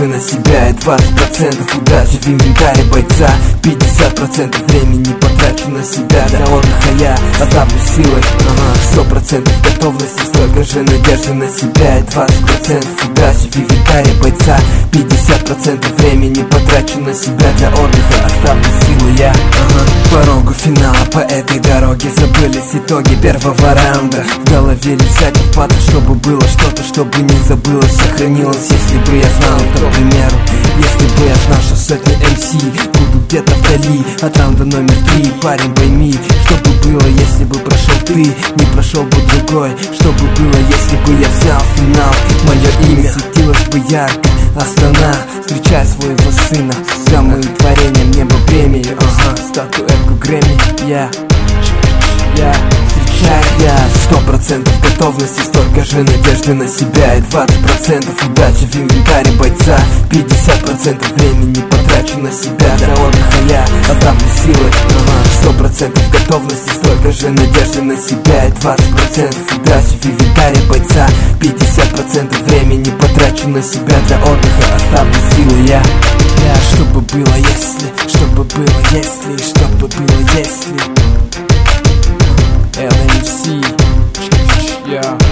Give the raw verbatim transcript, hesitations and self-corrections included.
надежды на себя и двадцать процентов удачи в инвентаре бойца. Пятьдесят процентов времени потрачу на себя, для отдыха я оставлю силой. Ага, сто процентов готовности, столько же надежды на себя и двадцать процентов удачи в инвентаре бойца. Пятьдесят процентов времени потрачу на себя, для отдыха оставлю силы я. Ага, порогу финала по этой дороге забылись итоги первого раунда. В голове лишь всякий падал, чтобы было что-то, чтобы не забылось, сохранилось. Если бы я знал, то, к примеру, если бы я знал, что сотни эм си будут где-то вдали от раунда номер три. Парень, пойми, что бы было, если бы прошел ты, не прошел бы другой. Что бы было, если бы я взял финал, мое имя светилось бы ярко. Астана, встречай своего сына, за моим творением небо премию. Ага, статуэтку Грэмми, я, я встречаю я. Сто процентов готовности, столько же надежды на себя и двадцать процентов удачи в инвентаре бойца. Пятьдесят процентов времени потрачу на себя, для отдыха я оставлю силы. Ага, сто процентов готовности, столько же надежды на себя и двадцать процентов удачи в инвентаре бойца. Пятьдесят процентов времени потрачу на себя, для отдыха оставлю силы я. Я, что бы было если, что бы было если, что бы было если эл эм си, yeah.